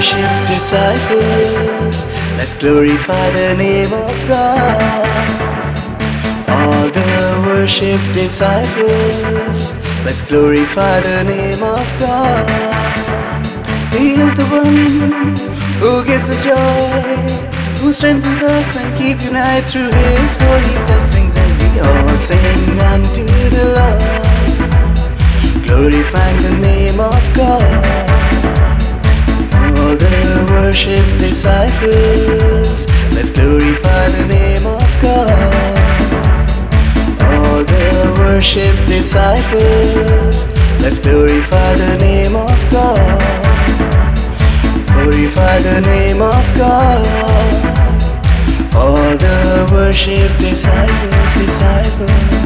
worship disciples, let's glorify the name of God. All the worship disciples, let's glorify the name of God. He is the one who gives us joy, who strengthens us and keeps united through His holy blessings. And we all sing unto the Lord, glorifying the name of God. All the worship disciples, let's glorify the name of God. All the worship disciples, let's glorify the name of God. Glorify the name of God. All the worship disciples.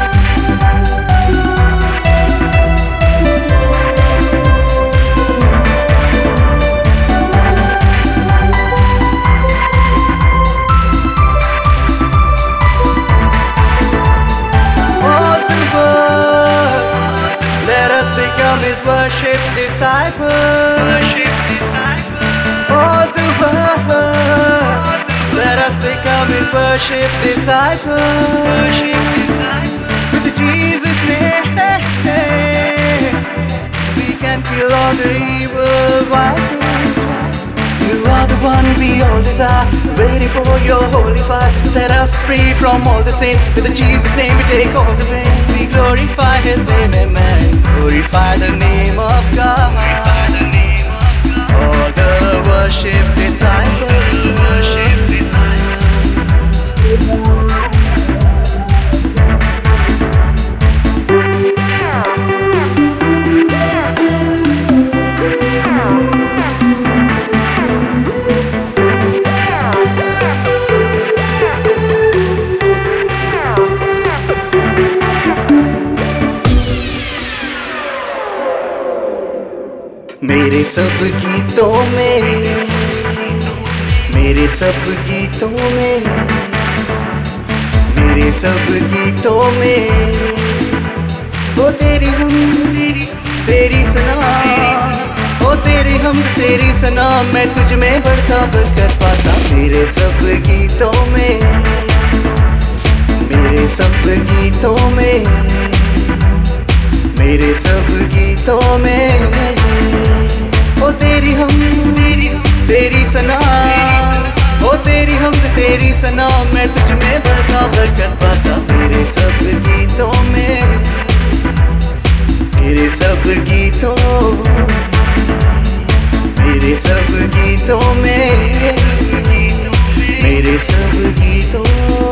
His worship disciples. All the world, let us become His worship disciples. With Jesus' name, we can kill all the evil vipers. You are the one we all desire, waiting for your holy fire. Set us free from all the sins. With the Jesus' name we take all the pain. We glorify His name, amen. Glorify the name of God. All the worship disciples. मेरे सब गीतों में, मेरे सब गीतों में, मेरे सब गीतों में, वो तेरी हम तेरी सना, वो तेरी हम तेरी सना, मैं तुझ में बढ़ता बरकत पाता। मेरे सब गीतों में, मेरे सब गीतों में, मेरे सब गीतों में, ओ तेरी हम तेरी सना, ओ तेरी हम तेरी सना, मैं तुझ में बढ़ता बरकत पाता। मेरे सब गीतों में, मेरे सब गीतों, मेरे सब गीतों में, मेरे सब गीतों।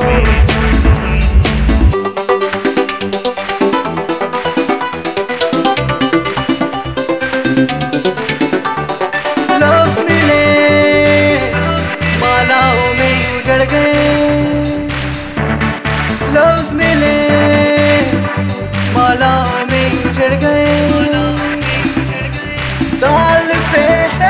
लफ्ज़ मिले मालाओं में उजड़ गए, ताल पे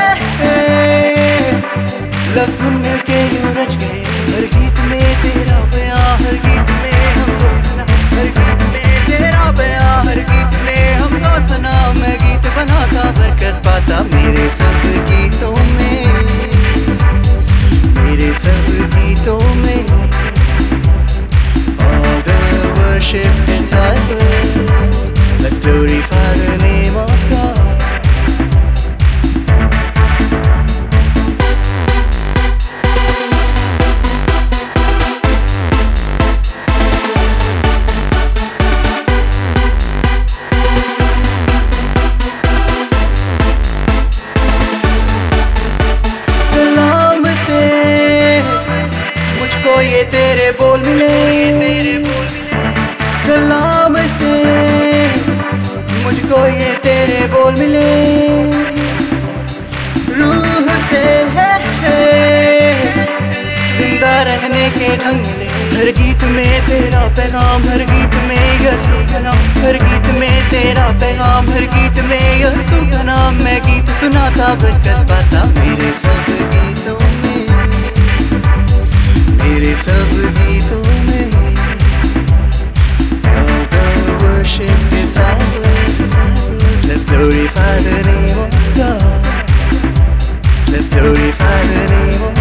लफ्ज़ धुन मिलके यूं रच गए। हर गीत में तेरा बयां, हर गीत में हमको सुना, हर गीत में तेरा बयां, हर गीत में हमको सुना। मैं गीत बनाता बरकत पाता। मेरे सब गीतों में, मेरे सब गीतों में, all the worship disciples, let's glorify the name of God. कलाम से मुझको ये तेरे बोल मिले, कलाम से मुझको ये तेरे बोल मिले, रूह से जिंदा रहने के ढंग मिले। हर गीत में तेरा पैगाम, हर गीत में यसू का नाम, हर गीत में तेरा पैगाम, हर गीत में यसू का नाम। मैं गीत सुनाता बरकत पाता। मेरे सब गीतों में, मेरे सब गीतों में, all the worship disciples, let's glorify the name of God. glorify the name of